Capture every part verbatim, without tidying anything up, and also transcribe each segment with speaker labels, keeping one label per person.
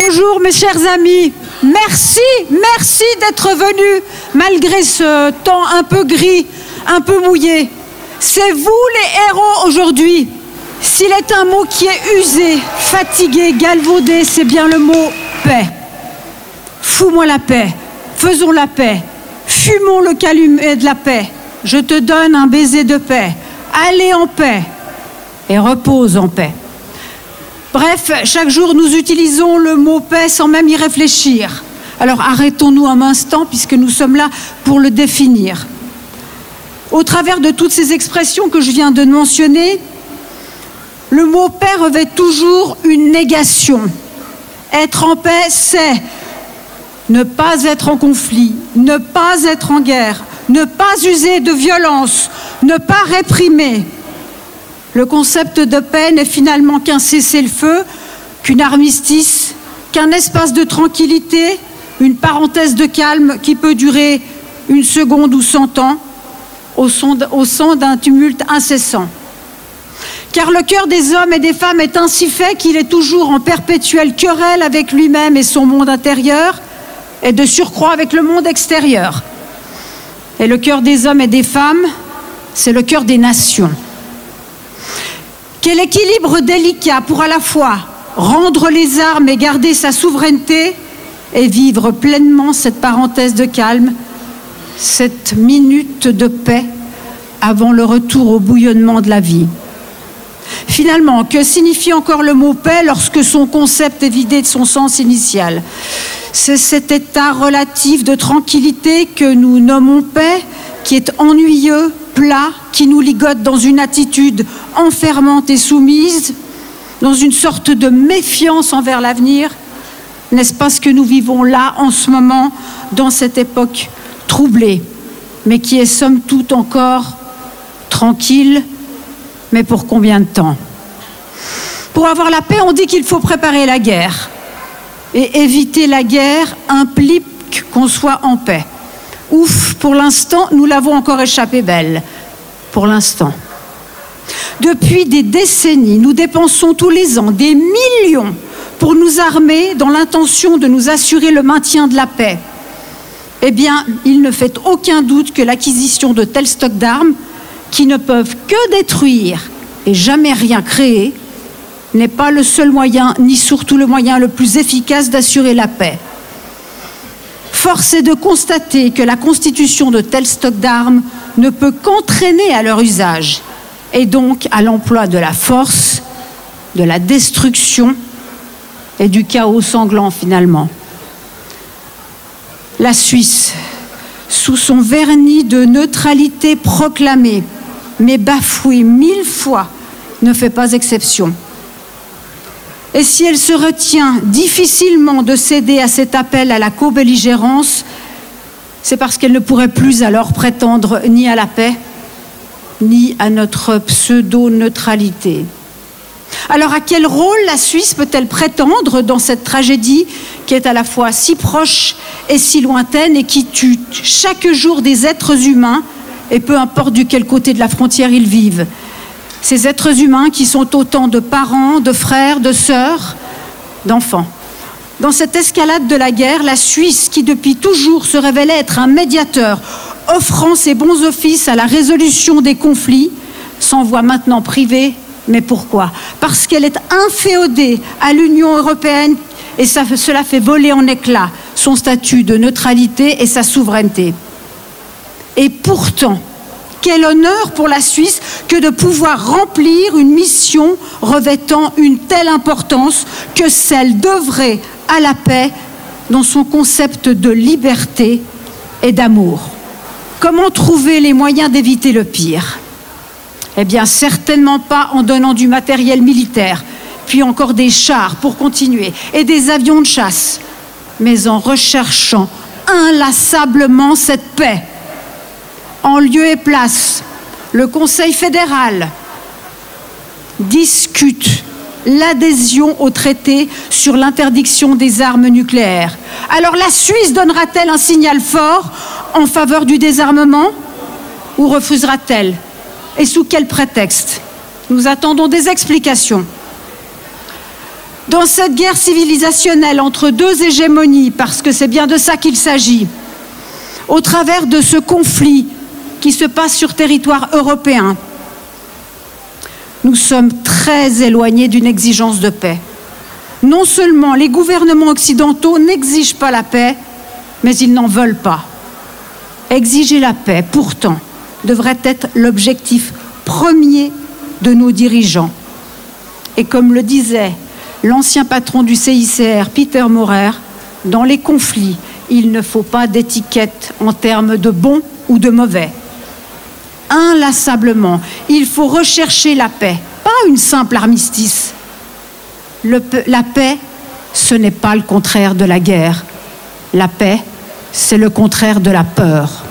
Speaker 1: Bonjour mes chers amis, merci, merci d'être venus malgré ce temps un peu gris, un peu mouillé. C'est vous les héros aujourd'hui. S'il est un mot qui est usé, fatigué, galvaudé, c'est bien le mot paix. Fous-moi la paix, faisons la paix, fumons le calumet de la paix. Je te donne un baiser de paix, allez en paix et repose en paix. Bref, chaque jour, nous utilisons le mot paix sans même y réfléchir. Alors arrêtons-nous un instant puisque nous sommes là pour le définir. Au travers de toutes ces expressions que je viens de mentionner, le mot paix revêt toujours une négation. Être en paix, c'est ne pas être en conflit, ne pas être en guerre, ne pas user de violence, ne pas réprimer. Le concept de paix n'est finalement qu'un cessez-le-feu, qu'une armistice, qu'un espace de tranquillité, une parenthèse de calme qui peut durer une seconde ou cent ans, au son, au son d'un tumulte incessant. Car le cœur des hommes et des femmes est ainsi fait qu'il est toujours en perpétuelle querelle avec lui-même et son monde intérieur, et de surcroît avec le monde extérieur. Et le cœur des hommes et des femmes, c'est le cœur des nations. Quel équilibre délicat pour à la fois rendre les armes et garder sa souveraineté et vivre pleinement cette parenthèse de calme, cette minute de paix avant le retour au bouillonnement de la vie. Finalement, que signifie encore le mot paix lorsque son concept est vidé de son sens initial? C'est cet état relatif de tranquillité que nous nommons paix, qui est ennuyeux, plat, qui nous ligote dans une attitude enfermante et soumise, dans une sorte de méfiance envers l'avenir. N'est-ce pas ce que nous vivons là, en ce moment, dans cette époque troublée, mais qui est somme toute encore tranquille, mais pour combien de temps? Pour avoir la paix, on dit qu'il faut préparer la guerre. Et éviter la guerre implique qu'on soit en paix. Ouf, pour l'instant, nous l'avons encore échappé belle. Pour l'instant. Depuis des décennies, nous dépensons tous les ans des millions pour nous armer dans l'intention de nous assurer le maintien de la paix. Eh bien, il ne fait aucun doute que l'acquisition de tels stocks d'armes, qui ne peuvent que détruire et jamais rien créer, n'est pas le seul moyen, ni surtout le moyen le plus efficace d'assurer la paix. Force est de constater que la constitution de tels stocks d'armes ne peut qu'entraîner à leur usage, et donc à l'emploi de la force, de la destruction et du chaos sanglant finalement. La Suisse, sous son vernis de neutralité proclamée, mais bafouée mille fois, ne fait pas exception. Et si elle se retient difficilement de céder à cet appel à la co-belligérance, c'est parce qu'elle ne pourrait plus alors prétendre ni à la paix, ni à notre pseudo-neutralité. Alors à quel rôle la Suisse peut-elle prétendre dans cette tragédie qui est à la fois si proche et si lointaine et qui tue chaque jour des êtres humains, et peu importe du quel côté de la frontière ils vivent? Ces êtres humains qui sont autant de parents, de frères, de sœurs, d'enfants. Dans cette escalade de la guerre, la Suisse, qui depuis toujours se révélait être un médiateur, offrant ses bons offices à la résolution des conflits, s'en voit maintenant privée. Mais pourquoi? Parce qu'elle est inféodée à l'Union européenne et ça, cela fait voler en éclats son statut de neutralité et sa souveraineté. Et pourtant, quel honneur pour la Suisse que de pouvoir remplir une mission revêtant une telle importance que celle d'œuvrer à la paix dans son concept de liberté et d'amour. Comment trouver les moyens d'éviter le pire? Eh bien, certainement pas en donnant du matériel militaire, puis encore des chars pour continuer, et des avions de chasse, mais en recherchant inlassablement cette paix. En lieu et place, le Conseil fédéral discute l'adhésion au traité sur l'interdiction des armes nucléaires. Alors la Suisse donnera-t-elle un signal fort en faveur du désarmement ou refusera-t-elle? Et sous quel prétexte? Nous attendons des explications. dans cette guerre civilisationnelle entre deux hégémonies, parce que c'est bien de ça qu'il s'agit, au travers de ce conflit qui se passe sur territoire européen, nous sommes très éloignés d'une exigence de paix. Non seulement les gouvernements occidentaux n'exigent pas la paix, mais ils n'en veulent pas. Exiger la paix, pourtant, devrait être l'objectif premier de nos dirigeants. Et comme le disait l'ancien patron du C I C R, Peter Maurer, dans les conflits, il ne faut pas d'étiquette en termes de bon ou de mauvais. Inlassablement, il faut rechercher la paix, pas une simple armistice. Le, la paix, ce n'est pas le contraire de la guerre. La paix, c'est le contraire de la peur.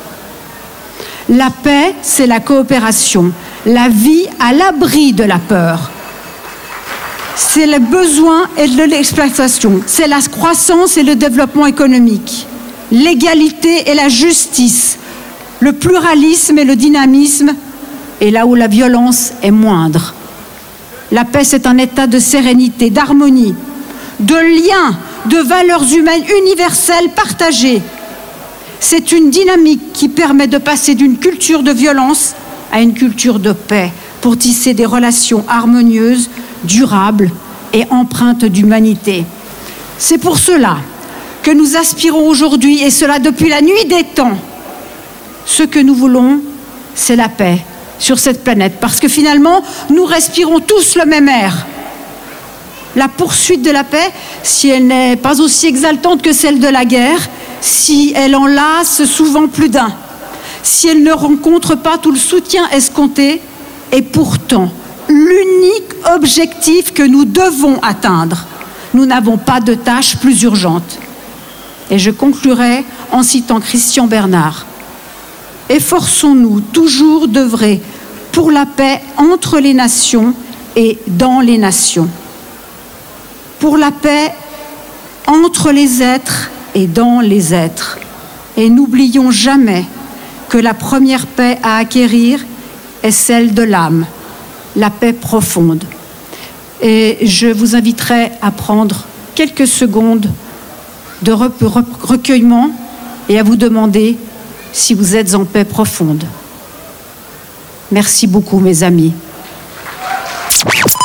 Speaker 1: La paix, c'est la coopération, la vie à l'abri de la peur. C'est le besoin et de l'exploitation, c'est la croissance et le développement économique, l'égalité et la justice, le pluralisme et le dynamisme, et là où la violence est moindre. La paix, c'est un état de sérénité, d'harmonie, de lien, de valeurs humaines universelles partagées. C'est une dynamique qui permet de passer d'une culture de violence à une culture de paix pour tisser des relations harmonieuses, durables et empreintes d'humanité. C'est pour cela que nous aspirons aujourd'hui, et cela depuis la nuit des temps. Ce que nous voulons, c'est la paix sur cette planète, parce que finalement, nous respirons tous le même air. La poursuite de la paix, si elle n'est pas aussi exaltante que celle de la guerre, si elle en lasse souvent plus d'un, si elle ne rencontre pas tout le soutien escompté, est pourtant l'unique objectif que nous devons atteindre. Nous n'avons pas de tâche plus urgente. Et je conclurai en citant Christian Bernard. Efforçons-nous toujours d'œuvrer pour la paix entre les nations et dans les nations. Pour la paix entre les êtres et dans les êtres. Et n'oublions jamais que la première paix à acquérir est celle de l'âme, la paix profonde. Et je vous inviterai à prendre quelques secondes de recueillement et à vous demander si vous êtes en paix profonde. Merci beaucoup, mes amis.